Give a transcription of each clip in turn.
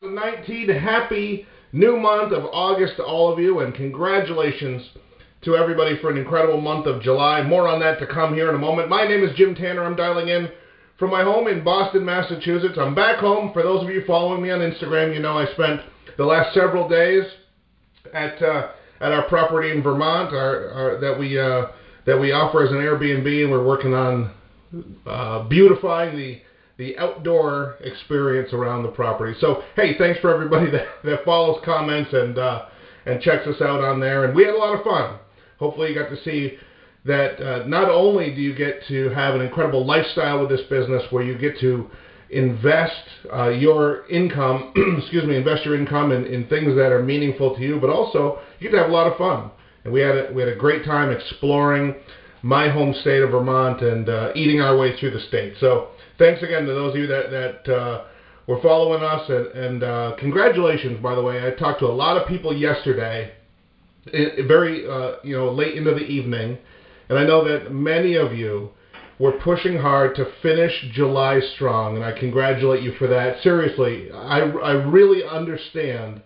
2019. Happy new month of August to all of you, and congratulations to everybody for an incredible month of July. More on that to come here in a moment. My name is Jim Tanner. I'm dialing in from my home in Boston, Massachusetts. I'm back home. For those of you following me on Instagram, you know I spent the last several days at our property in Vermont that we offer as an Airbnb, and we're working on beautifying the outdoor experience around the property. So, hey, thanks for everybody that follows, comments, and checks us out on there. And we had a lot of fun. Hopefully you got to see that not only do you get to have an incredible lifestyle with this business where you get to invest your income, invest your income in things that are meaningful to you, but also you get to have a lot of fun. And we had a great time exploring my home state of Vermont and eating our way through the state. So thanks again to those of you that were following us, and congratulations, by the way. I talked to a lot of people yesterday, very late into the evening, and I know that many of you were pushing hard to finish July strong, and I congratulate you for that. Seriously, I really understand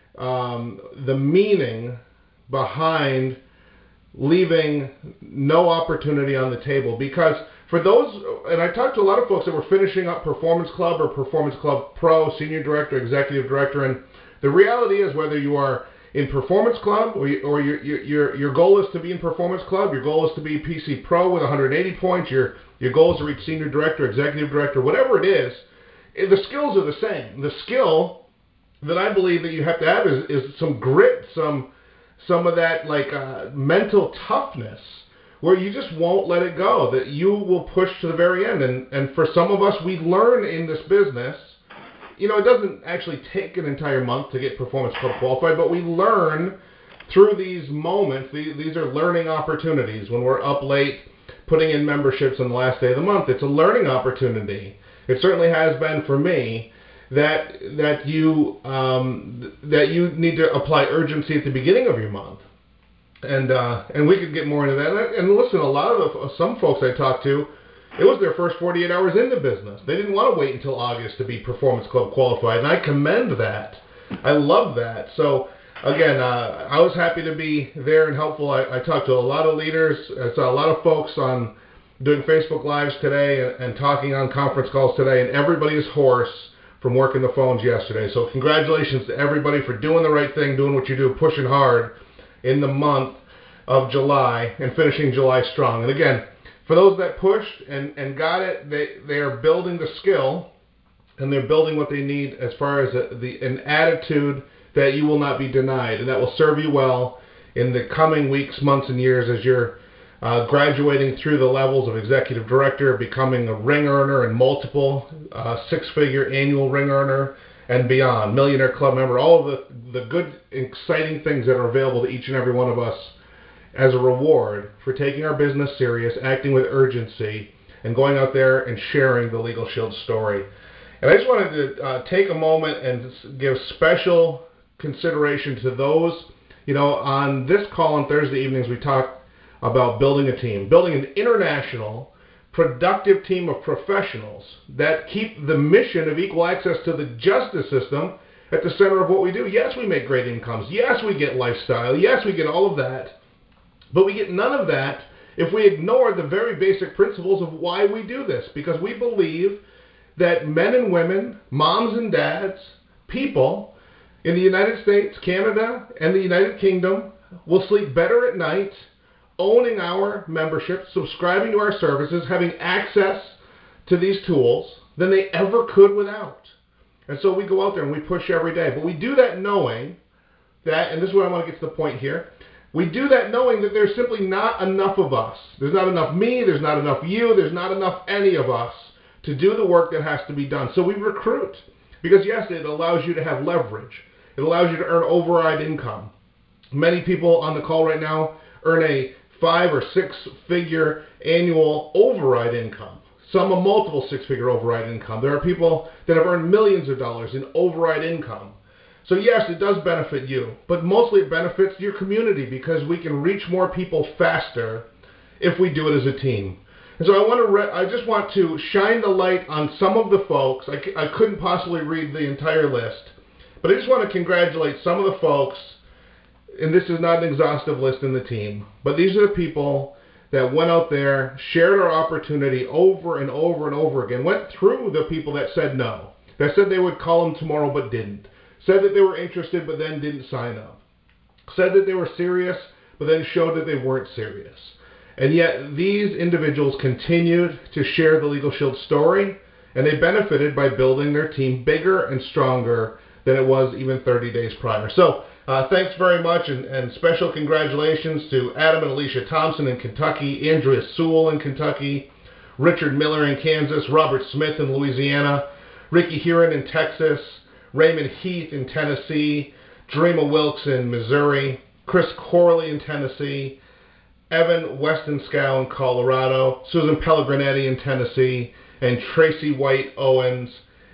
the meaning behind leaving no opportunity on the table, because for those, and I talked to a lot of folks that were finishing up Performance Club or Performance Club Pro, Senior Director, Executive Director, and the reality is whether you are in Performance Club or your goal is to be in Performance Club, your goal is to be PC Pro with 180 points, your goal is to reach Senior Director, Executive Director, whatever it is, the skills are the same. The skill that I believe that you have to have is some grit, some of that mental toughness, where you just won't let it go, that you will push to the very end. And for some of us, we learn in this business, it doesn't actually take an entire month to get Performance Club qualified, but we learn through these moments. These are learning opportunities. When we're up late putting in memberships on the last day of the month, it's a learning opportunity. It certainly has been for me. That you need to apply urgency at the beginning of your month, and we could get more into that. And listen, a lot of some folks I talked to, it was their first 48 hours in the business. They didn't want to wait until August to be Performance Club qualified, and I commend that. I love that. So again, I was happy to be there and helpful. I talked to a lot of leaders. I saw a lot of folks on doing Facebook Lives today and talking on conference calls today, and everybody is hoarse from working the phones yesterday. So congratulations to everybody for doing the right thing, doing what you do, pushing hard in the month of July and finishing July strong. And again, for those that pushed and got it, they are building the skill, and they're building what they need as far as an attitude that you will not be denied, and that will serve you well in the coming weeks, months, and years as you're graduating through the levels of Executive Director, becoming a ring earner and multiple six-figure annual ring earner and beyond, Millionaire Club member, all of the good, exciting things that are available to each and every one of us as a reward for taking our business serious, acting with urgency, and going out there and sharing the Legal Shield story. And I just wanted to take a moment and give special consideration to those, on this call on Thursday evenings we talked about building a team, building an international, productive team of professionals that keep the mission of equal access to the justice system at the center of what we do. Yes, we make great incomes. Yes, we get lifestyle. Yes, we get all of that. But we get none of that if we ignore the very basic principles of why we do this. Because we believe that men and women, moms and dads, people in the United States, Canada, and the United Kingdom will sleep better at night owning our membership, subscribing to our services, having access to these tools than they ever could without. And so we go out there and we push every day. But we do that knowing that, and this is what I want to get to the point here, we do that knowing that there's simply not enough of us. There's not enough me, there's not enough you, there's not enough any of us to do the work that has to be done. So we recruit. Because yes, it allows you to have leverage. It allows you to earn override income. Many people on the call right now earn a 5 or 6 figure annual override income. Some a multiple 6-figure override income. There are people that have earned millions of dollars in override income. So yes, it does benefit you, but mostly it benefits your community because we can reach more people faster if we do it as a team. And so I just want to shine the light on some of the folks. I couldn't possibly read the entire list, But I just want to congratulate some of the folks, and this is not an exhaustive list in the team, but these are the people that went out there, shared our opportunity over and over and over again, went through the people that said no, that said they would call them tomorrow but didn't, said that they were interested but then didn't sign up, said that they were serious but then showed that they weren't serious. And yet these individuals continued to share the Legal Shield story, and they benefited by building their team bigger and stronger than it was even 30 days prior. So thanks very much, and special congratulations to Adam and Alicia Thompson in Kentucky, Andrea Sewell in Kentucky, Richard Miller in Kansas, Robert Smith in Louisiana, Ricky Heron in Texas, Raymond Heath in Tennessee, Dreama Wilkes in Missouri, Chris Corley in Tennessee, Evan Westenskow in Colorado, Susan Pellegrinetti in Tennessee, and Tracy Wright Owen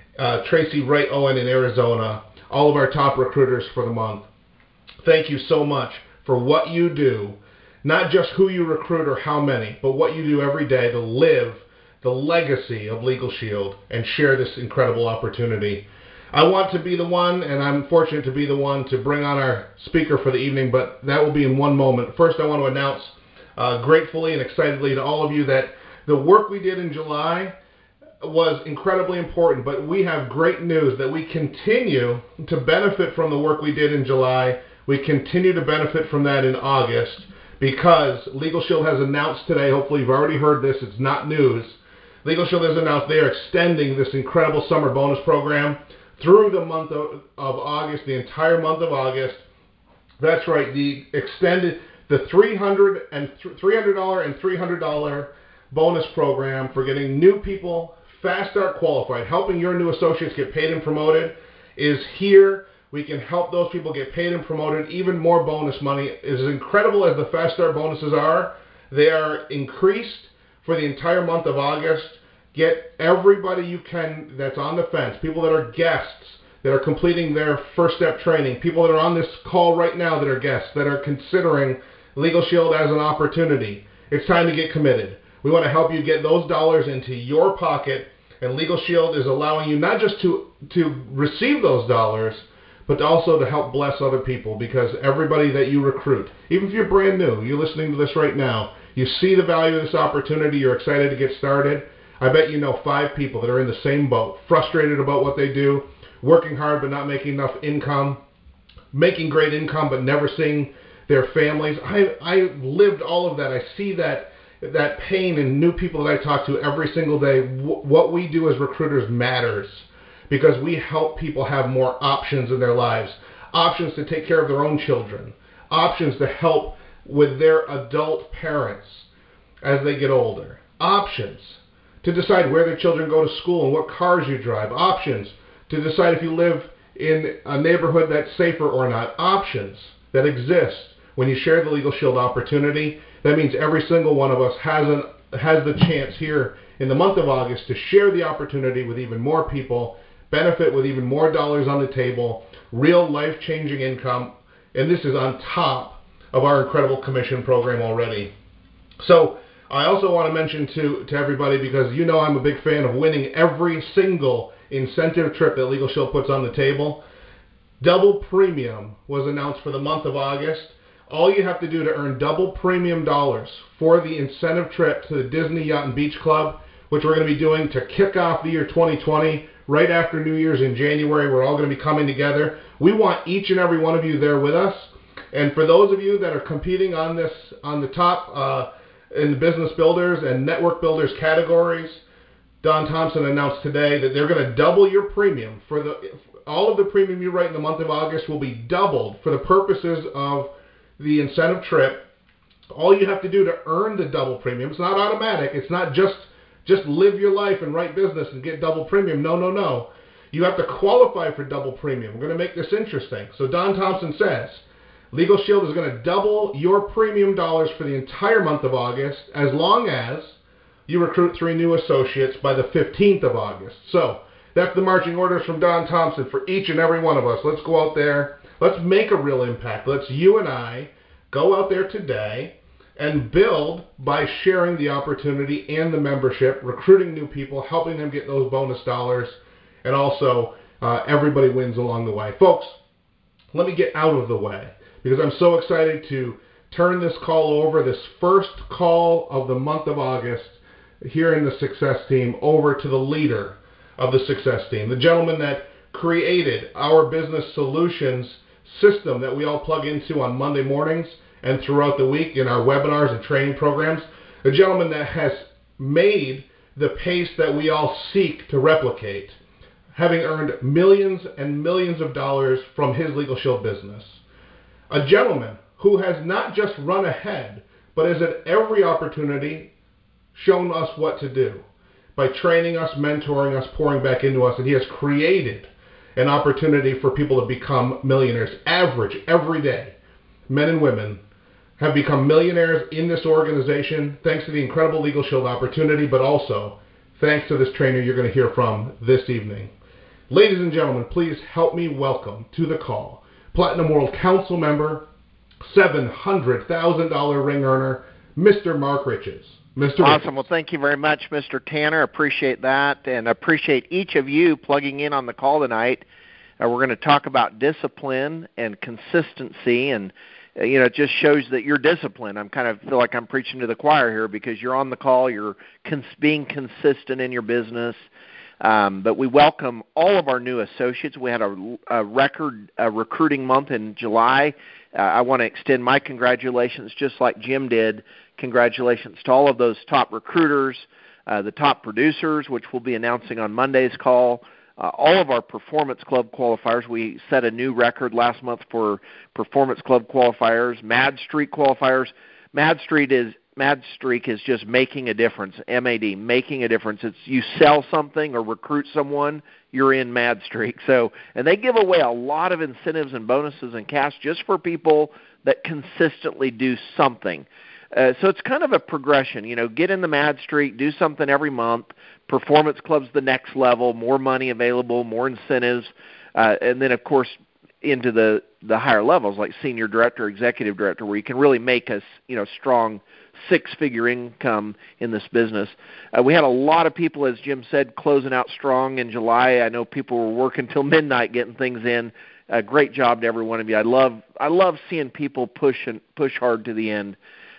in Arizona, all of our top recruiters for the month. Thank you so much for what you do, not just who you recruit or how many, but what you do every day to live the legacy of Legal Shield and share this incredible opportunity. I want to be the one, and I'm fortunate to be the one, to bring on our speaker for the evening, but that will be in one moment. First, I want to announce gratefully and excitedly to all of you that the work we did in July was incredibly important, but we have great news that we continue to benefit from the work we did in July. We continue to benefit from that in August, because Legal Shield has announced today, hopefully you've already heard this, it's not news, Legal Shield has announced they are extending this incredible summer bonus program through the month of August, the entire month of August. That's right, the $300 and $300 bonus program for getting new people Fast Start qualified, helping your new associates get paid and promoted, is here. We can help those people get paid and promoted. Even more bonus money. As incredible as the Fast Start bonuses are, they are increased for the entire month of August. Get everybody you can that's on the fence, people that are guests, that are completing their first step training, people that are on this call right now that are guests, that are considering Legal Shield as an opportunity. It's time to get committed. We want to help you get those dollars into your pocket, and Legal Shield is allowing you not just to receive those dollars, but also to help bless other people, because everybody that you recruit, even if you're brand new, you're listening to this right now, you see the value of this opportunity, you're excited to get started. I bet you know 5 people that are in the same boat, frustrated about what they do, working hard but not making enough income, making great income but never seeing their families. I lived all of that. I see that pain in new people that I talk to every single day. What we do as recruiters matters, because we help people have more options in their lives, options to take care of their own children, options to help with their adult parents as they get older, options to decide where their children go to school and what cars you drive, options to decide if you live in a neighborhood that's safer or not, options that exist when you share the Legal Shield opportunity. That means every single one of us has the chance here in the month of August to share the opportunity with even more people, benefit with even more dollars on the table, real life-changing income, and this is on top of our incredible commission program already. So I also want to mention to everybody, because you know I'm a big fan of winning every single incentive trip that Legal Shield puts on the table. Double premium was announced for the month of August. All you have to do to earn double premium dollars for the incentive trip to the Disney Yacht and Beach Club, which we're going to be doing to kick off the year 2020, right after New Year's in January. We're all going to be coming together. We want each and every one of you there with us. And for those of you that are competing on the top in the business builders and network builders categories, Don Thompson announced today that they're going to double your premium. All of the premium you write in the month of August will be doubled for the purposes of the incentive trip. All you have to do to earn the double premium, it's not automatic, it's not just live your life and write business and get double premium. No. You have to qualify for double premium. We're going to make this interesting. So Don Thompson says, Legal Shield is going to double your premium dollars for the entire month of August, as long as you recruit 3 new associates by the 15th of August. So that's the marching orders from Don Thompson for each and every one of us. Let's go out there. Let's make a real impact. Let's, you and I, go out there today and build by sharing the opportunity and the membership, recruiting new people, helping them get those bonus dollars, and also everybody wins along the way. Folks, let me get out of the way because I'm so excited to turn this call over, this first call of the month of August here in the Success Team, over to the leader of the Success Team, the gentleman that created our business solutions system that we all plug into on Monday mornings and throughout the week in our webinars and training programs, a gentleman that has made the pace that we all seek to replicate, having earned millions and millions of dollars from his Legal Shield business. A gentleman who has not just run ahead, but has at every opportunity shown us what to do by training us, mentoring us, pouring back into us, and he has created an opportunity for people to become millionaires. Average, every day, men and women have become millionaires in this organization thanks to the incredible Legal Shield opportunity, but also thanks to this trainer you're going to hear from this evening. Ladies and gentlemen, please help me welcome to the call Platinum World Council member, $700,000 ring earner, Mr. Mark Riches. Mr. Awesome. Riches. Well, thank you very much, Mr. Tanner. Appreciate that, and appreciate each of you plugging in on the call tonight. We're going to talk about discipline and consistency, and it just shows that you're disciplined. I kind of feel like I'm preaching to the choir here because you're on the call, you're being consistent in your business. But we welcome all of our new associates. We had a record recruiting month in July. I want to extend my congratulations, just like Jim did. Congratulations to all of those top recruiters, the top producers, which we'll be announcing on Monday's call. All of our Performance Club qualifiers. We set a new record last month for Performance Club qualifiers, Mad Streak qualifiers. Mad Streak is just making a difference, MAD, making a difference. It's you sell something or recruit someone, you're in Mad Streak. And they give away a lot of incentives and bonuses and cash just for people that consistently do something. So it's kind of a progression. Get in the Mad Streak, do something every month. Performance Club's the next level, more money available, more incentives, and then, of course, into the higher levels like senior director, executive director, where you can really make a strong six-figure income in this business. We had a lot of people, as Jim said, closing out strong in July. I know people were working till midnight getting things in. Great job to every one of you. I love seeing people push hard to the end.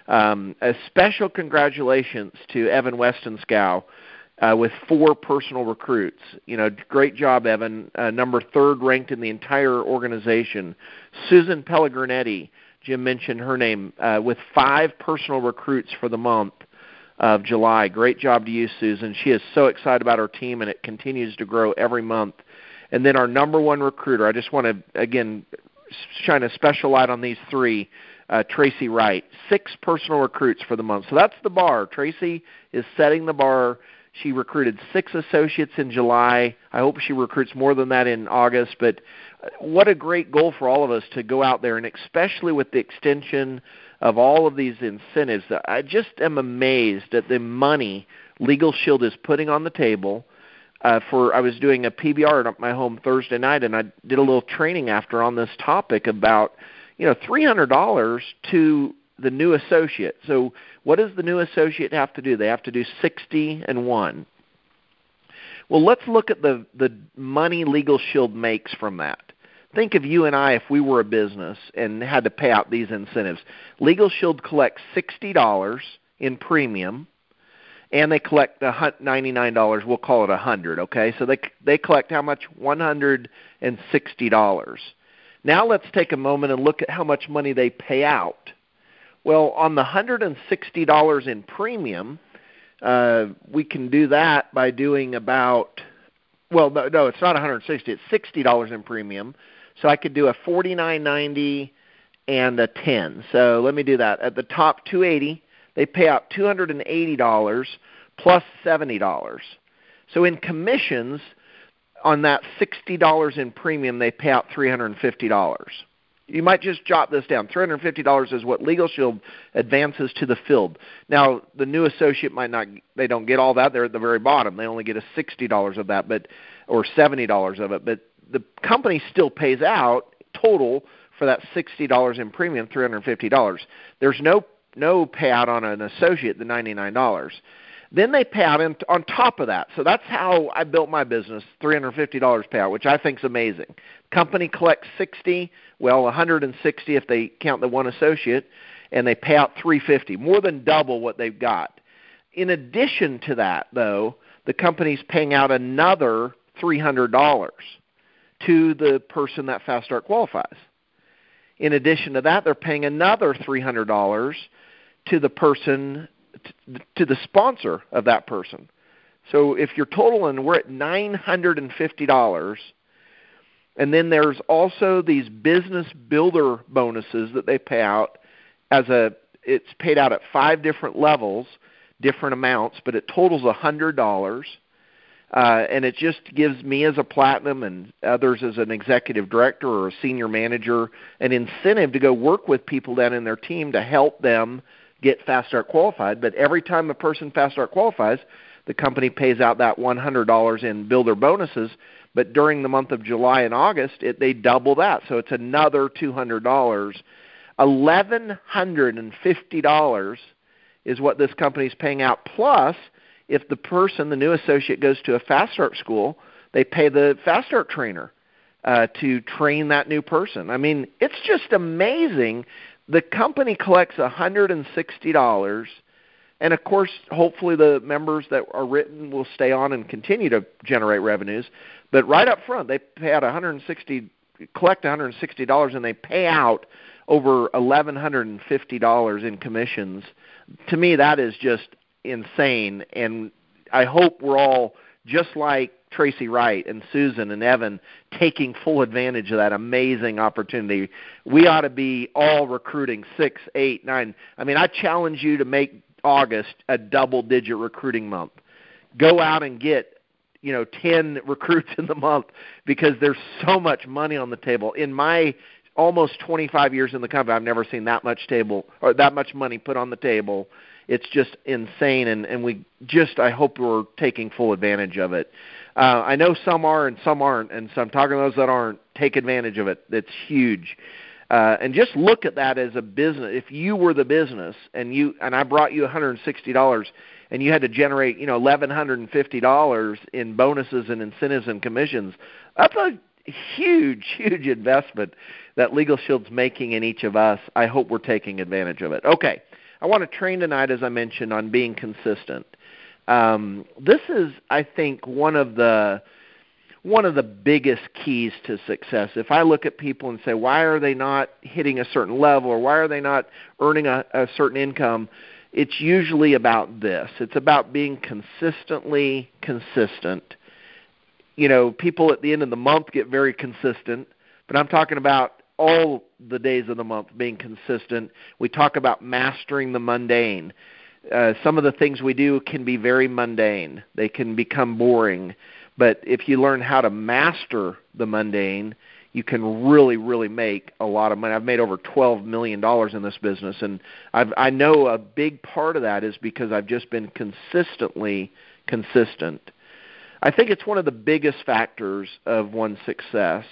A special congratulations to Evan Westenskow with 4 personal recruits. Great job, Evan. Number 3rd ranked in the entire organization. Susan Pellegrinetti, Jim mentioned her name, with 5 personal recruits for the month of July. Great job to you, Susan. She is so excited about her team, and it continues to grow every month. And then our number 1 recruiter, I just want to, again, shine a special light on these 3, Tracy Wright, 6 personal recruits for the month. So that's the bar. Tracy is setting the bar. She recruited 6 associates in July. I hope she recruits more than that in August. But what a great goal for all of us to go out there, and especially with the extension of all of these incentives. I just am amazed at the money Legal Shield is putting on the table. I was doing a PBR at my home Thursday night, and I did a little training after on this topic about $300 to the new associate. So what does the new associate have to do? They have to do 60 and 1. Well, let's look at the money Legal Shield makes from that. Think of you and I if we were a business and had to pay out these incentives. Legal Shield collects $60 in premium, and they collect $99. We'll call it $100, okay? So they collect how much? $160. Now let's take a moment and look at how much money they pay out. Well, on the $160 in premium, we can do that by doing about, no, it's not $160. It's $60 in premium. So I could do a $49.90 and a $10. So let me do that. At the top, $280. They pay out $280 plus $70. So in commissions, on that $60 in premium, they pay out $350. You might just jot this down. $350 is what Legal Shield advances to the field. Now, the new associate they don't get all that. They're at the very bottom. They only get a $60 of that, or $70 of it. But the company still pays out total for that $60 in premium, $350. There's no payout on an associate, the $99. Then they pay out on top of that. So that's how I built my business, $350 payout, which I think is amazing. Company collects 60, well, 160 if they count the one associate, and they pay out 350, more than double what they've got. In addition to that, though, the company's paying out another $300 to the person that Fast Start qualifies. In addition to that, they're paying another $300 to the person, to the sponsor of that person. So if you're totaling, we're at $950, and then there's also these business builder bonuses that they pay out it's paid out at 5 different levels, different amounts, but it totals $100. And it just gives me as a platinum and others as an executive director or a senior manager an incentive to go work with people down in their team to help them get Fast Start qualified. But every time a person Fast Start qualifies, the company pays out that $100 in builder bonuses. But during the month of July and August, they double that. So it's another $200. $1,150 is what this company is paying out. Plus, if the person, the new associate, goes to a Fast Start school, they pay the Fast Start trainer to train that new person. I mean, it's just amazing. The company collects $160, and of course, hopefully the members that are written will stay on and continue to generate revenues. But right up front, they pay out collect $160, and they pay out over $1,150 in commissions. To me, that is just insane, and I hope we're all just like Tracy Wright and Susan and Evan, taking full advantage of that amazing opportunity. We ought to be all recruiting 6, 8, 9. I mean, I challenge you to make August a double-digit recruiting month. Go out and get 10 recruits in the month, because there's so much money on the table. In my almost 25 years in the company, I've never seen that much money put on the table. It's just insane, and I hope we're taking full advantage of it. I know some are and some aren't, and so I'm talking to those that aren't. Take advantage of it. It's huge. And just look at that as a business. If you were the business and I brought you $160 and you had to generate $1,150 in bonuses and incentives and commissions, that's a huge, huge investment that Legal Shield's making in each of us. I hope we're taking advantage of it. Okay, I want to train tonight, as I mentioned, on being consistent. This is, I think, one of the biggest keys to success. If I look at people and say, why are they not hitting a certain level, or why are they not earning a certain income, it's usually about this. It's about being consistently consistent. People at the end of the month get very consistent, but I'm talking about all the days of the month being consistent. We talk about mastering the mundane. Some of the things we do can be very mundane. They can become boring. But if you learn how to master the mundane, you can really, really make a lot of money. I've made over $12 million in this business, and I know a big part of that is because I've just been consistently consistent. I think it's one of the biggest factors of one's success,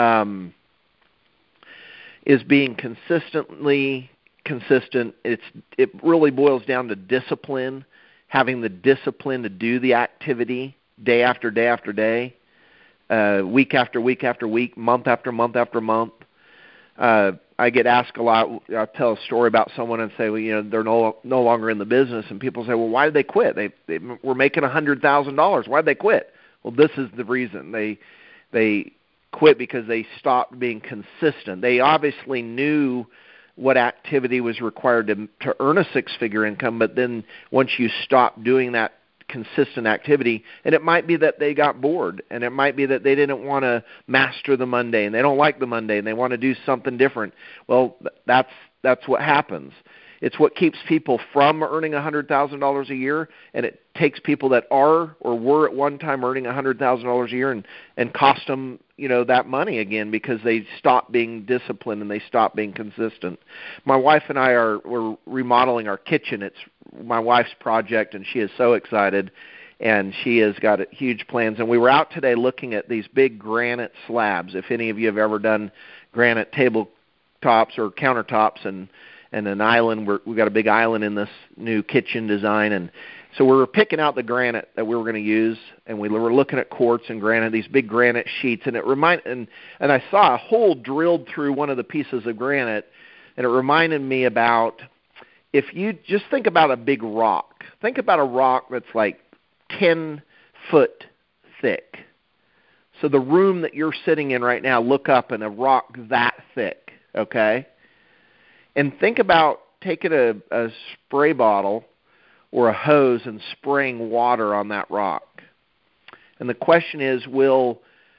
is being consistently consistent. It really boils down to discipline, having the discipline to do the activity day after day after day, week after week after week, month after month after month. I get asked a lot. I'll tell a story about someone and say, well, they're no longer in the business, and people say, well, why did they quit? They were making $100,000. Why did they quit? Well, this is the reason. They quit because they stopped being consistent. They obviously knew what activity was required to earn a six-figure income, but then once you stop doing that consistent activity, and it might be that they got bored, and it might be that they didn't want to master the mundane. They don't like the mundane. They want to do something different. Well, that's what happens. It's what keeps people from earning $100,000 a year, and it takes people that are or were at one time earning $100,000 a year and cost them that money again because they stopped being disciplined and they stopped being consistent. My wife and we're remodeling our kitchen. It's my wife's project, and she is so excited, and she has got huge plans. And we were out today looking at these big granite slabs. If any of you have ever done granite tabletops or countertops and an island, we've got a big island in this new kitchen design, So we were picking out the granite that we were going to use, and we were looking at quartz and granite, these big granite sheets, and and I saw a hole drilled through one of the pieces of granite, and it reminded me about, if you just think about a big rock. Think about a rock that's like 10 foot thick. So the room that you're sitting in right now, look up, and a rock that thick, okay? And think about taking a spray bottle or a hose and spraying water on that rock. And the question is, will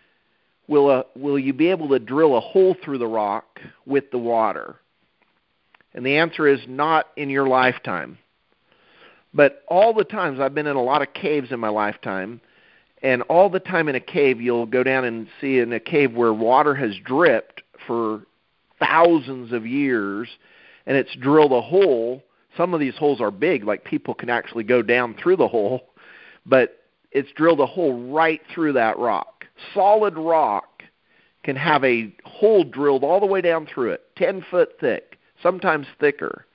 you be able to drill a hole through the rock with the water? And the answer is not in your lifetime. But all the times, I've been in a lot of caves in my lifetime, and all the time in a cave, you'll go down and see in a cave where water has dripped for thousands of years, and it's drilled a hole. Some of these holes are big, like people can actually go down through the hole, but it's drilled a hole right through that rock. Solid rock can have a hole drilled all the way down through it, 10 foot thick, sometimes thicker,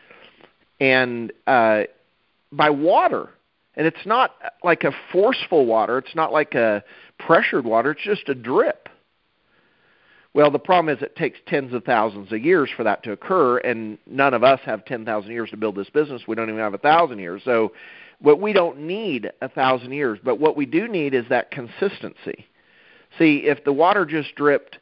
and by water. And it's not like a forceful water. It's not like a pressured water. It's just a drip. Well, the problem is it takes tens of thousands of years for that to occur, and none of us have 10,000 years to build this business. We don't even have 1,000 years. So we don't need 1,000 years, but what we do need is that consistency. See, if the water just dripped,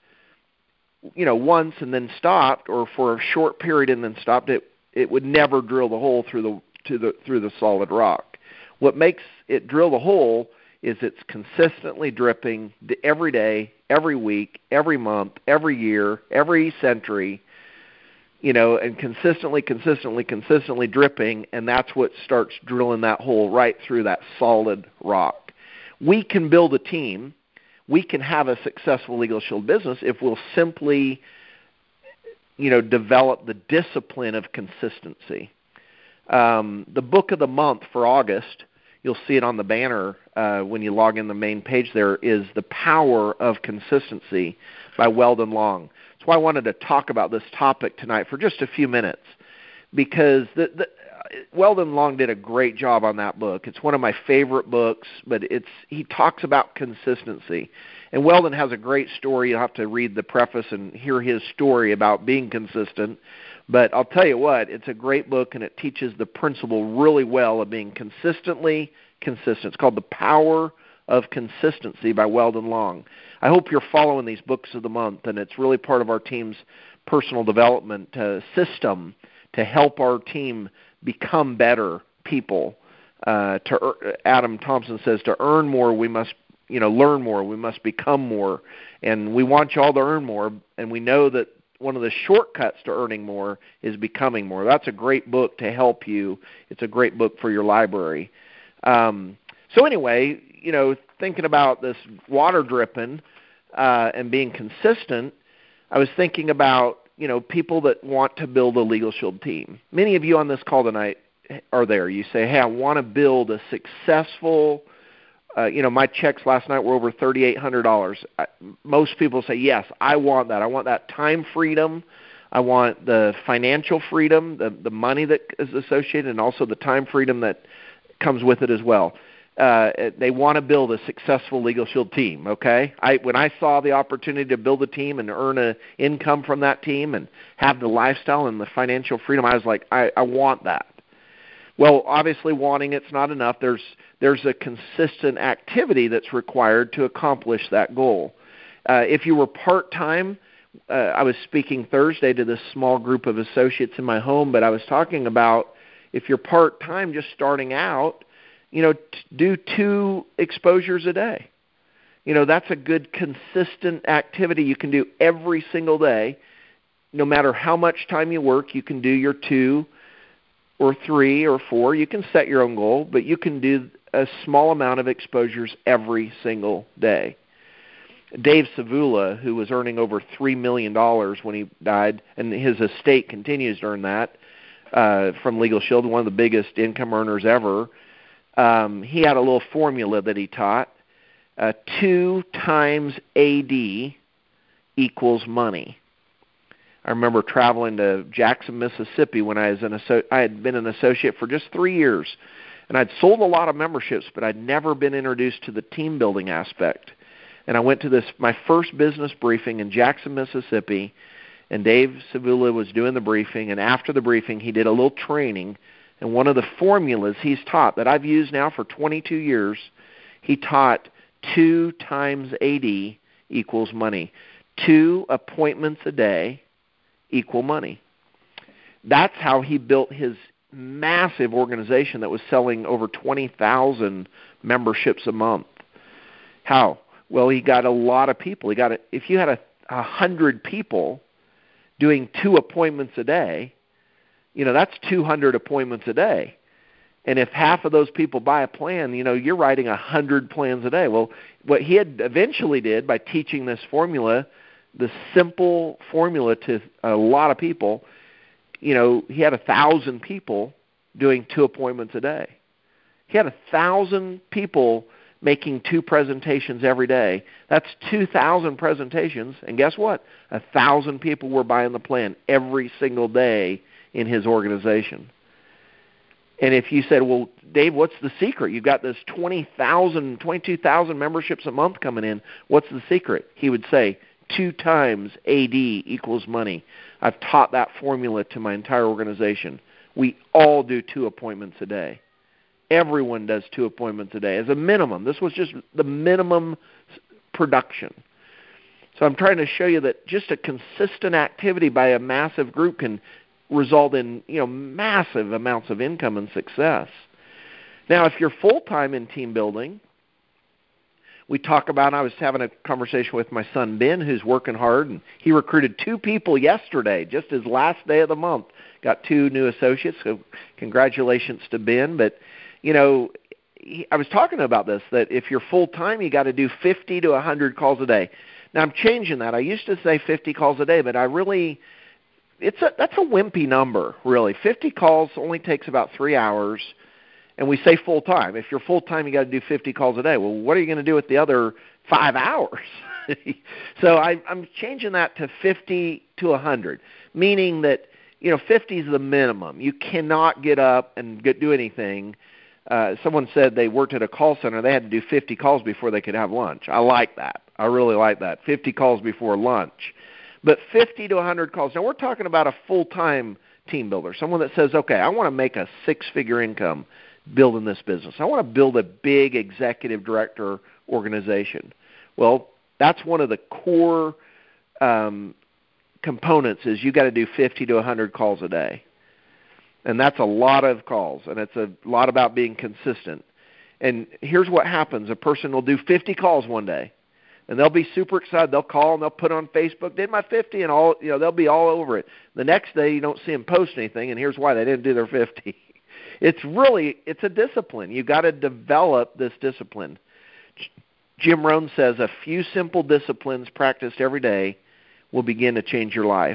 once and then stopped, or for a short period and then stopped, it would never drill the hole through the solid rock. What makes it drill the hole is it's consistently dripping every day, every week, every month, every year, every century, and consistently dripping, and that's what starts drilling that hole right through that solid rock. We can build a team. We can have a successful Legal Shield business if we'll simply, develop the discipline of consistency. The book of the month for August, you'll see it on the banner when you log in the main page there, is The Power of Consistency by Weldon Long. That's why I wanted to talk about this topic tonight for just a few minutes, because Weldon Long did a great job on that book. It's one of my favorite books, but he talks about consistency. And Weldon has a great story. You'll have to read the preface and hear his story about being consistent. But I'll tell you what, it's a great book, and it teaches the principle really well of being consistently consistent. It's called The Power of Consistency by Weldon Long. I hope you're following these books of the month, and it's really part of our team's personal development system to help our team become better people. Adam Thompson says, to earn more, we must learn more. We must become more. And we want you all to earn more, and we know that one of the shortcuts to earning more is becoming more. That's a great book to help you. It's a great book for your library. So anyway, thinking about this water dripping and being consistent, I was thinking about, people that want to build a Legal Shield team. Many of you on this call tonight are there. You say, hey, I want to build a successful my checks last night were over $3,800. Most people say, yes, I want that. I want that time freedom. I want the financial freedom, the money that is associated, and also the time freedom that comes with it as well. They want to build a successful Legal Shield team, okay? When I saw the opportunity to build a team and earn an income from that team and have the lifestyle and the financial freedom, I was like, I want that. Well, obviously wanting it's not enough. There's a consistent activity that's required to accomplish that goal. If you were part-time, I was speaking Thursday to this small group of associates in my home, but I was talking about if you're part-time just starting out, do 2 exposures a day. That's a good consistent activity you can do every single day. No matter how much time you work, you can do your 2 or 3 or 4. You can set your own goal, but you can do a small amount of exposures every single day. Dave Savula, who was earning over $3 million when he died, and his estate continues to earn that from Legal Shield, one of the biggest income earners ever, he had a little formula that he taught. 2 times AD equals money. I remember traveling to Jackson, Mississippi when I had been an associate for just 3 years And I'd sold a lot of memberships, but I'd never been introduced to the team building aspect. And I went to my first business briefing in Jackson, Mississippi, and Dave Savula was doing the briefing, and after the briefing he did a little training, and one of the formulas he's taught that I've used now for 22 years, he taught 2 times AD equals money. 2 appointments a day equal money. That's how he built his massive organization that was selling over 20,000 memberships a month. How? Well, he got a lot of people. If you had 100 people doing 2 appointments a day, that's 200 appointments a day. And if half of those people buy a plan, you're writing 100 plans a day. Well, what he had eventually did by teaching this formula, the simple formula to a lot of people, he had 1,000 people doing 2 appointments a day. He had 1,000 people making 2 presentations every day. That's 2,000 presentations, and guess what? 1,000 people were buying the plan every single day in his organization. And if you said, well, Dave, what's the secret? You've got this 22,000 memberships a month coming in. What's the secret? He would say, 2 times AD equals money. I've taught that formula to my entire organization. We all do 2 appointments a day. Everyone does 2 appointments a day as a minimum. This was just the minimum production. So I'm trying to show you that just a consistent activity by a massive group can result in massive amounts of income and success. Now, if you're full-time in team building, I was having a conversation with my son Ben, who's working hard, and he recruited 2 people yesterday, just his last day of the month. Got 2 new associates, so congratulations to Ben. But, I was talking about this, that if you're full-time, you got to do 50 to 100 calls a day. Now, I'm changing that. I used to say 50 calls a day, but that's a wimpy number, really. 50 calls only takes about 3 hours, and we say full-time. If you're full-time, you got to do 50 calls a day. Well, what are you going to do with the other 5 hours? So I'm changing that to 50 to 100, meaning that 50 is the minimum. You cannot get up and do anything. Someone said they worked at a call center. They had to do 50 calls before they could have lunch. I like that. I really like that. 50 calls before lunch. But 50 to 100 calls. Now, we're talking about a full-time team builder, someone that says, okay, I want to make a 6-figure income building this business. I want to build a big executive director organization. Well, that's one of the core components is you got to do 50 to 100 calls a day. And that's a lot of calls, and it's a lot about being consistent. And here's what happens. A person will do 50 calls one day. And they'll be super excited. They'll call and they'll put on Facebook, did my 50, and they'll be all over it. The next day you don't see them post anything, and here's why: they didn't do their 50. It's a discipline. You got to develop this discipline. Jim Rohn says a few simple disciplines practiced every day will begin to change your life.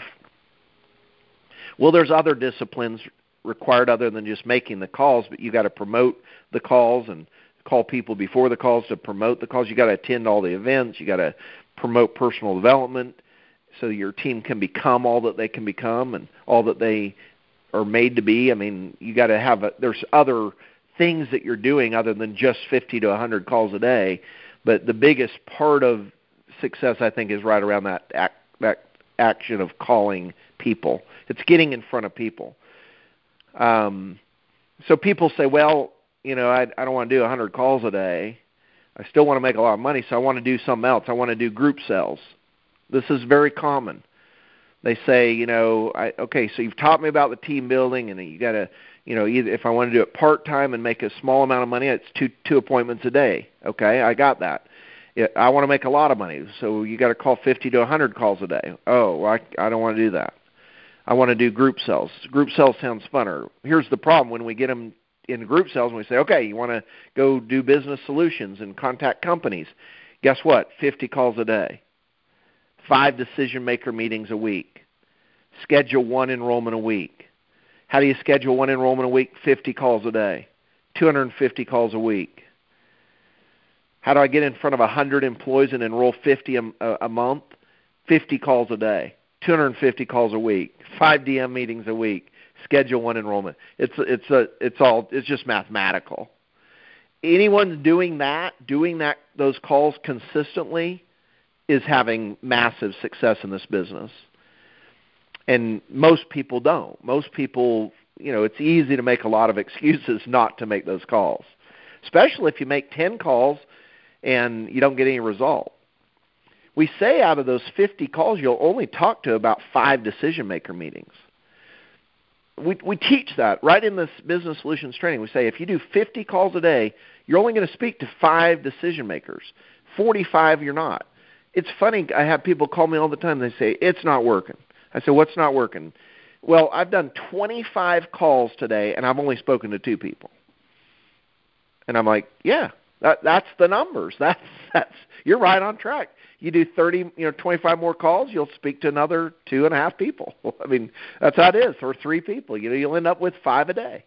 Well, there's other disciplines required other than just making the calls, but you got to promote the calls and call people before the calls to promote the calls. You got to attend all the events. You got to promote personal development so your team can become all that they can become and all that they are made to be. I mean, you got to have there's other things that you're doing other than just 50 to 100 calls a day. But the biggest part of success, I think, is right around that action of calling people. It's getting in front of people. So people say, well, I don't want to do 100 calls a day. I still want to make a lot of money, so I want to do something else. I want to do group sales. This is very common. They say, okay, so you've taught me about the team building, and you got to, either if I want to do it part-time and make a small amount of money, it's two appointments a day. Okay, I got that. I want to make a lot of money, so you got to call 50 to 100 calls a day. Oh, well, I don't want to do that. I want to do group sales. Group sales sounds funner. Here's the problem: when we get them in group sales, and we say, okay, you want to go do business solutions and contact companies. Guess what? 50 calls a day. 5 decision-maker meetings a week. Schedule 1 enrollment a week. How do you schedule 1 enrollment a week? 50 calls a day. 250 calls a week. How do I get in front of 100 employees and enroll 50 a month? 50 calls a day. 250 calls a week. 5 DM meetings a week. schedule one enrollment. It's just mathematical. Anyone doing those calls consistently is having massive success in this business. And most people don't. Most people, it's easy to make a lot of excuses not to make those calls, especially if you make 10 calls and you don't get any result. We say out of those 50 calls, you'll only talk to about 5 decision-maker meetings. We teach that right in this business solutions training. We say if you do 50 calls a day, you're only going to speak to 5 decision-makers. 45, you're not. It's funny. I have people call me all the time. They say, it's not working. I say, what's not working? Well, I've done 25 calls today, and I've only spoken to 2 people. And I'm like, yeah, that's the numbers. That's you're right on track. You do 25 more calls, you'll speak to another 2.5 people. I mean, that's how it is, or 3 people. You'll end up with 5 a day.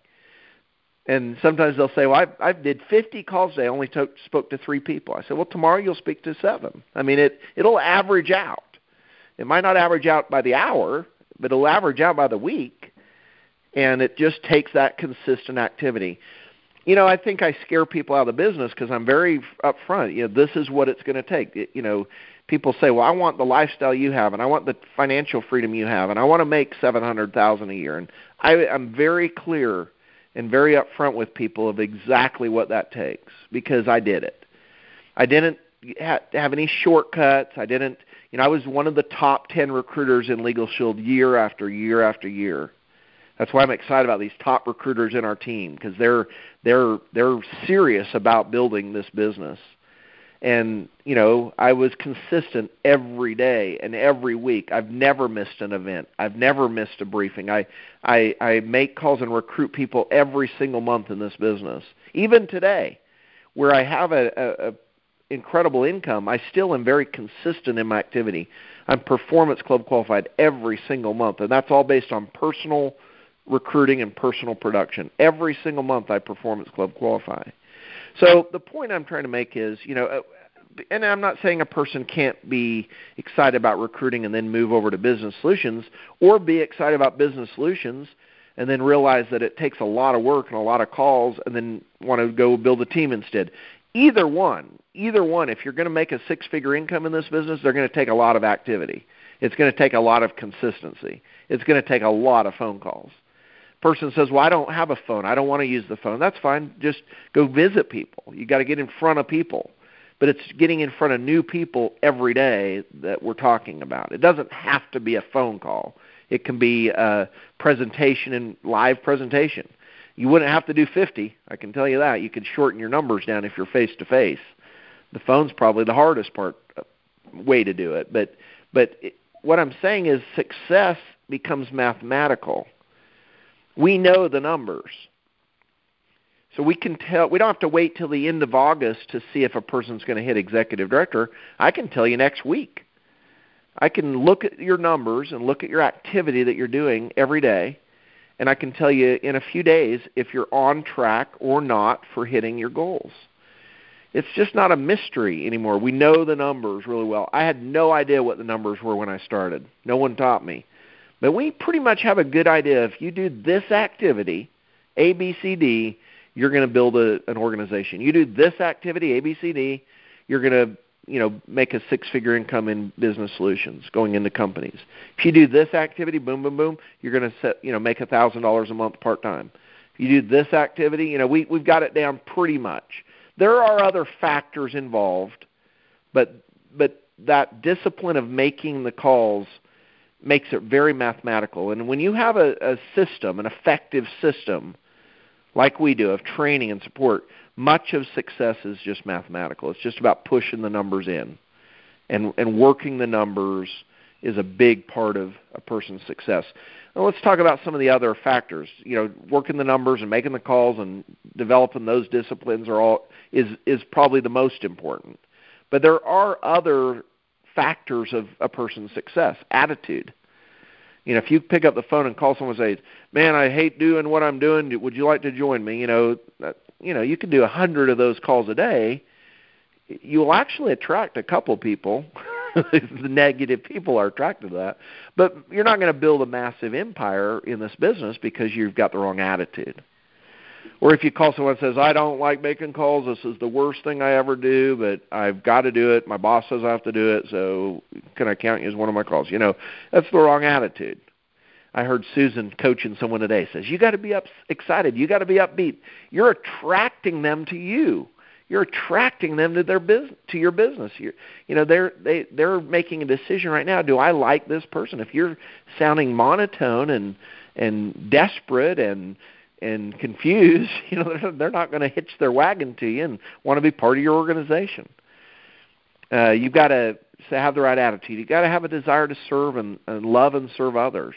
And sometimes they'll say, well, I did 50 calls today, I only spoke to 3 people. I said, well, tomorrow you'll speak to 7. I mean, it'll average out. It might not average out by the hour, but it'll average out by the week, and it just takes that consistent activity. I think I scare people out of the business because I'm very upfront. This is what it's going to take. People say, well, I want the lifestyle you have, and I want the financial freedom you have, and I want to make $700,000 a year. And I'm very clear and very upfront with people of exactly what that takes because I did it. I didn't have any shortcuts. I was one of the top 10 recruiters in Legal Shield year after year after year. That's why I'm excited about these top recruiters in our team because they're serious about building this business. And, I was consistent every day and every week. I've never missed an event. I've never missed a briefing. I make calls and recruit people every single month in this business. Even today, where I have a incredible income, I still am very consistent in my activity. I'm Performance Club qualified every single month, and that's all based on personal recruiting and personal production. Every single month I Performance Club qualify. So the point I'm trying to make is, and I'm not saying a person can't be excited about recruiting and then move over to business solutions, or be excited about business solutions and then realize that it takes a lot of work and a lot of calls and then want to go build a team instead. Either one, if you're going to make a 6-figure income in this business, they're going to take a lot of activity. It's going to take a lot of consistency. It's going to take a lot of phone calls. Person says, well, I don't have a phone. I don't want to use the phone. That's fine. Just go visit people. You got to get in front of people. But it's getting in front of new people every day that we're talking about. It doesn't have to be a phone call. It can be a presentation and live presentation. You wouldn't have to do 50, I can tell you that. You could shorten your numbers down if you're face-to-face. The phone's probably the hardest way to do it. But what I'm saying is success becomes mathematical. We know the numbers. So we can tell. We don't have to wait till the end of August to see if a person's going to hit executive director. I can tell you next week. I can look at your numbers and look at your activity that you're doing every day, and I can tell you in a few days if you're on track or not for hitting your goals. It's just not a mystery anymore. We know the numbers really well. I had no idea what the numbers were when I started. No one taught me. But we pretty much have a good idea. If you do this activity, A, B, C, D, you're going to build an organization. You do this activity, A, B, C, D, you're going to make a 6-figure income in business solutions going into companies. If you do this activity, boom, boom, boom, you're going to make $1,000 a month part-time. If you do this activity, we've got it down pretty much. There are other factors involved, but that discipline of making the calls makes it very mathematical. And when you have a system, an effective system, like we do, of training and support, much of success is just mathematical. It's just about pushing the numbers in. And working the numbers is a big part of a person's success. Now let's talk about some of the other factors. Working the numbers and making the calls and developing those disciplines is probably the most important. But there are other factors of a person's success. Attitude. If you pick up the phone and call someone and say, man, I hate doing what I'm doing, would you like to join me? You can do 100 of those calls a day. You'll actually attract a couple people The negative people are attracted to that. But you're not going to build a massive empire in this business because you've got the wrong attitude. Or if you call someone and says, I don't like making calls, this is the worst thing I ever do, but I've got to do it. My boss says I have to do it, so can I count you as one of my calls? That's the wrong attitude. I heard Susan coaching someone today, says, you got to be excited. You got to be upbeat. You're attracting them to you. You're attracting them to their business, to your business. They're making a decision right now. Do I like this person? If you're sounding monotone and desperate and confused, they're not going to hitch their wagon to you and want to be part of your organization. You've got to have the right attitude. You've got to have a desire to serve and love and serve others.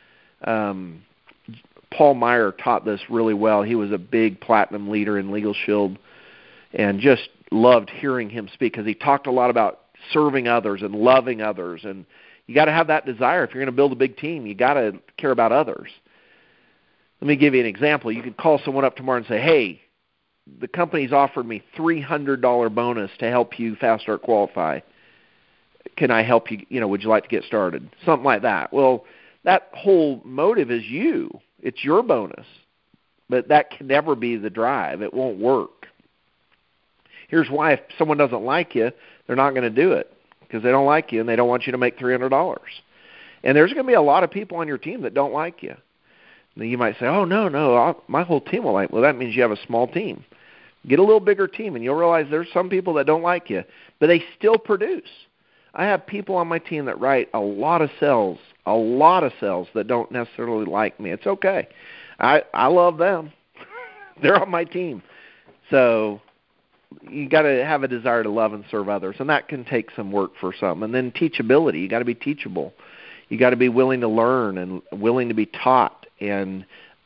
Paul Meyer taught this really well. He was a big platinum leader in Legal Shield, and just loved hearing him speak because he talked a lot about serving others and loving others. And you got to have that desire. If you're going to build a big team, you got to care about others. Let me give you an example. You could call someone up tomorrow and say, hey, the company's offered me $300 bonus to help you fast start qualify. Can I help you? Would you like to get started? Something like that. Well, that whole motive is you. It's your bonus. But that can never be the drive. It won't work. Here's why. If someone doesn't like you, they're not going to do it because they don't like you and they don't want you to make $300. And there's going to be a lot of people on your team that don't like you. And you might say, oh, no, my whole team will like me. Well, that means you have a small team. Get a little bigger team, and you'll realize there's some people that don't like you, but they still produce. I have people on my team that write a lot of sales that don't necessarily like me. It's okay. I love them. They're on my team. So you got to have a desire to love and serve others, and that can take some work for some. And then teachability. You got to be teachable. You got to be willing to learn and willing to be taught. And,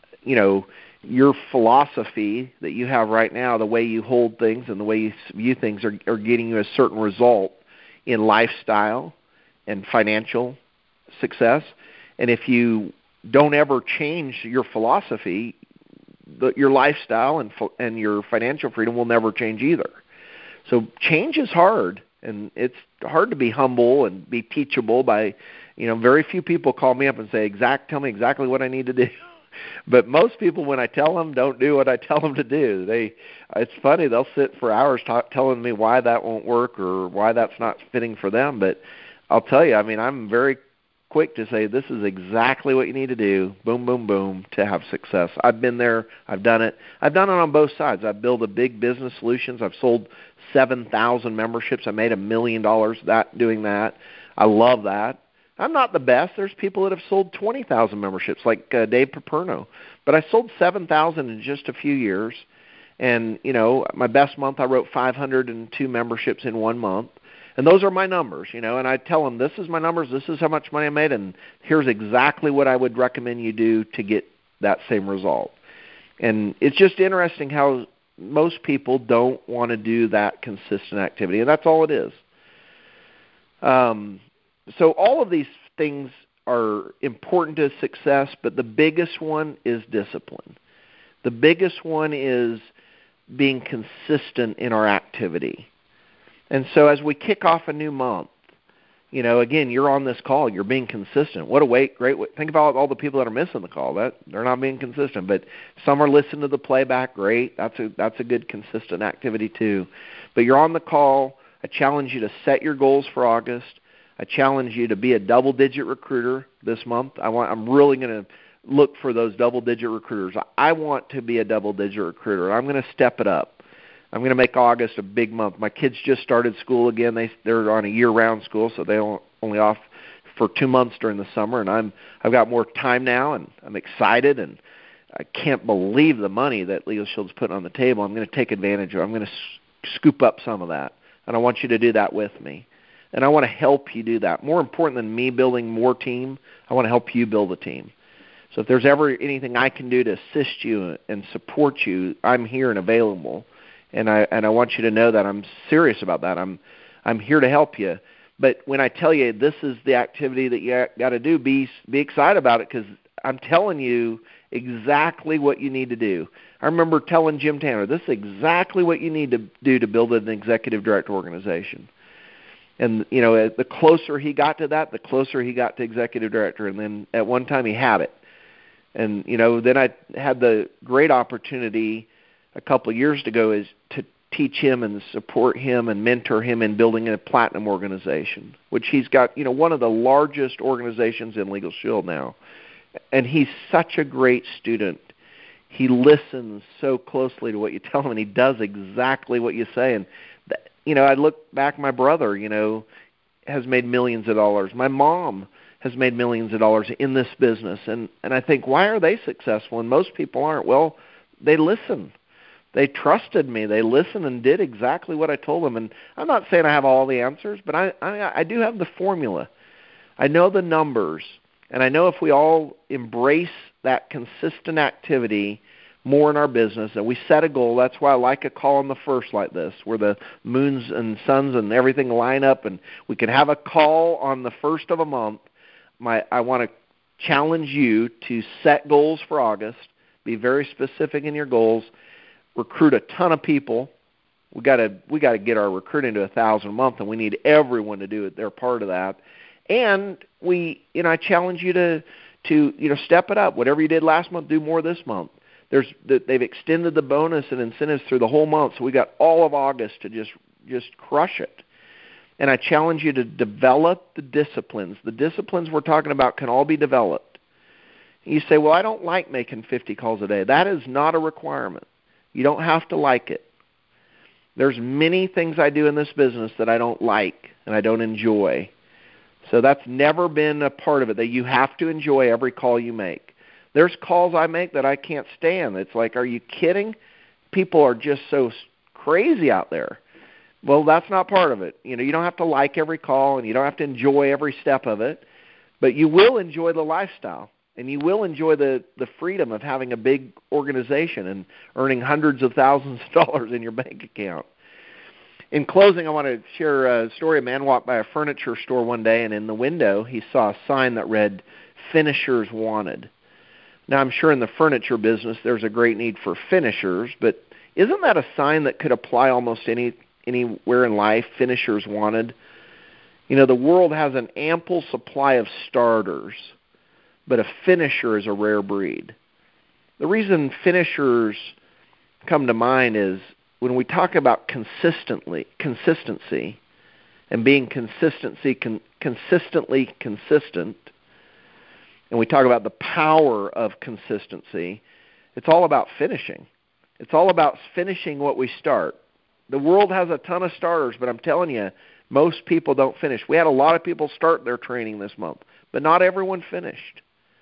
your philosophy that you have right now, the way you hold things and the way you view things are getting you a certain result in lifestyle and financial success. And if you don't ever change your philosophy, your lifestyle and your financial freedom will never change either. So change is hard, and it's hard to be humble and be teachable by, very few people call me up and say, tell me exactly what I need to do. But most people, when I tell them, don't do what I tell them to do. It's funny, they'll sit for hours telling me why that won't work or why that's not fitting for them. But I'll tell you, I'm very quick to say this is exactly what you need to do, boom, boom, boom, to have success. I've been there. I've done it. I've done it on both sides. I've built a big business solutions. I've sold 7,000 memberships. I made $1 million doing that. I love that. I'm not the best. There's people that have sold 20,000 memberships, like Dave Paperno. But I sold 7,000 in just a few years. And, my best month, I wrote 502 memberships in 1 month. And those are my numbers, and I tell them, this is my numbers, this is how much money I made, and here's exactly what I would recommend you do to get that same result. And it's just interesting how most people don't want to do that consistent activity, and that's all it is. So all of these things are important to success, but the biggest one is discipline. The biggest one is being consistent in our activity. And so as we kick off a new month, again, you're on this call, you're being consistent. What a great way. Think about all the people that are missing the call. They're not being consistent, but some are listening to the playback. Great. That's a good consistent activity too. But you're on the call. I challenge you to set your goals for August. I challenge you to be a double-digit recruiter this month. I'm really going to look for those double-digit recruiters. I want to be a double-digit recruiter. I'm going to step it up. I'm going to make August a big month. My kids just started school again. They're on a year-round school, so they're only off for 2 months during the summer. And I've got more time now, and I'm excited, and I can't believe the money that Legal Shield's putting on the table. I'm going to take advantage of it. I'm going to scoop up some of that, and I want you to do that with me. And I want to help you do that. More important than me building more team, I want to help you build a team. So if there's ever anything I can do to assist you and support you, I'm here and available. And I want you to know that I'm serious about that. I'm here to help you. But when I tell you this is the activity that you got to do, be excited about it, because I'm telling you exactly what you need to do. I remember telling Jim Tanner, this is exactly what you need to do to build an executive director organization. And, the closer he got to that, the closer he got to executive director. And then at one time he had it. And, then I had the great opportunity a couple of years ago is to teach him and support him and mentor him in building a platinum organization, which he's got, one of the largest organizations in Legal Shield now. And he's such a great student. He listens so closely to what you tell him, and he does exactly what you say. And, I look back, my brother, has made millions of dollars. My mom has made millions of dollars in this business. And I think, why are they successful and most people aren't? Well, they listen. They trusted me. They listened and did exactly what I told them. And I'm not saying I have all the answers, but I do have the formula. I know the numbers. And I know if we all embrace that consistent activity more in our business, and we set a goal, that's why I like a call on the first like this, where the moons and suns and everything line up, and we can have a call on the first of a month. I want to challenge you to set goals for August, be very specific in your goals, recruit a ton of people. We got to get our recruiting to 1,000 a month, and we need everyone to do it. They're part of that. And I challenge you to step it up. Whatever you did last month, do more this month. They've extended the bonus and incentives through the whole month, so we got all of August to just crush it. And I challenge you to develop the disciplines. The disciplines we're talking about can all be developed. You say, well, I don't like making 50 calls a day. That is not a requirement. You don't have to like it. There's many things I do in this business that I don't like and I don't enjoy. So that's never been a part of it, that you have to enjoy every call you make. There's calls I make that I can't stand. It's like, are you kidding? People are just so crazy out there. Well, that's not part of it. You don't have to like every call and you don't have to enjoy every step of it, but you will enjoy the lifestyle and you will enjoy the freedom of having a big organization and earning hundreds of thousands of dollars in your bank account. In closing, I want to share a story. A man walked by a furniture store one day, and in the window he saw a sign that read, "Finishers Wanted." Now, I'm sure in the furniture business there's a great need for finishers, but isn't that a sign that could apply almost anywhere in life? Finishers wanted. The world has an ample supply of starters, but a finisher is a rare breed. The reason finishers come to mind is when we talk about consistency and being consistently consistent, and we talk about the power of consistency, it's all about finishing. It's all about finishing what we start. The world has a ton of starters, but I'm telling you, most people don't finish. We had a lot of people start their training this month, but not everyone finished.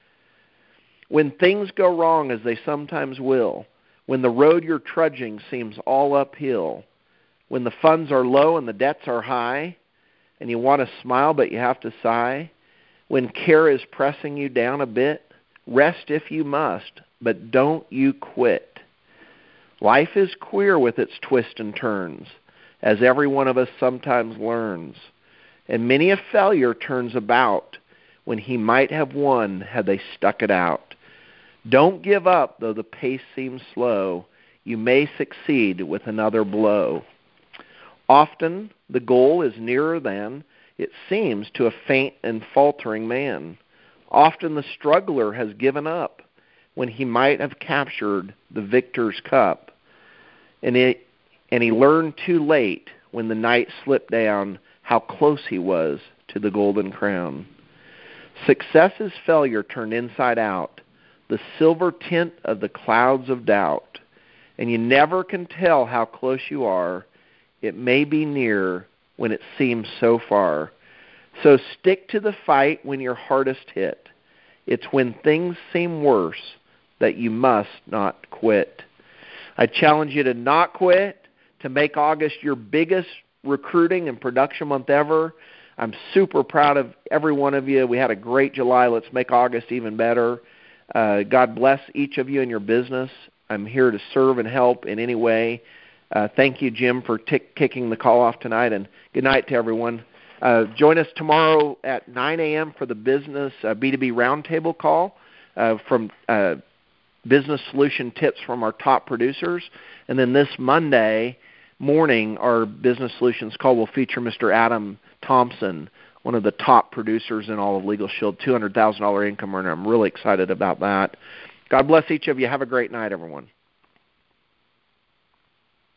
When things go wrong, as they sometimes will, when the road you're trudging seems all uphill, when the funds are low and the debts are high, and you want to smile but you have to sigh, when care is pressing you down a bit, rest if you must, but don't you quit. Life is queer with its twists and turns, as every one of us sometimes learns, and many a failure turns about when he might have won had they stuck it out. Don't give up, though the pace seems slow. You may succeed with another blow. Often the goal is nearer than it seems to a faint and faltering man. Often the struggler has given up when he might have captured the victor's cup. And he learned too late when the night slipped down how close he was to the golden crown. Success is failure turned inside out, the silver tint of the clouds of doubt, and you never can tell how close you are. It may be near when it seems so far. So stick to the fight when you're hardest hit. It's when things seem worse that you must not quit. I challenge you to not quit, to make August your biggest recruiting and production month ever. I'm super proud of every one of you. We had a great July. Let's make August even better. God bless each of you in your business. I'm here to serve and help in any way. Thank you, Jim, for kicking the call off tonight, and good night to everyone. Join us tomorrow at 9 a.m. for the business B2B roundtable call from business solution tips from our top producers. And then this Monday, morning, our Business Solutions call will feature Mr. Adam Thompson, one of the top producers in all of Legal Shield, $200,000 income earner. I'm really excited about that. God bless each of you. Have a great night, everyone.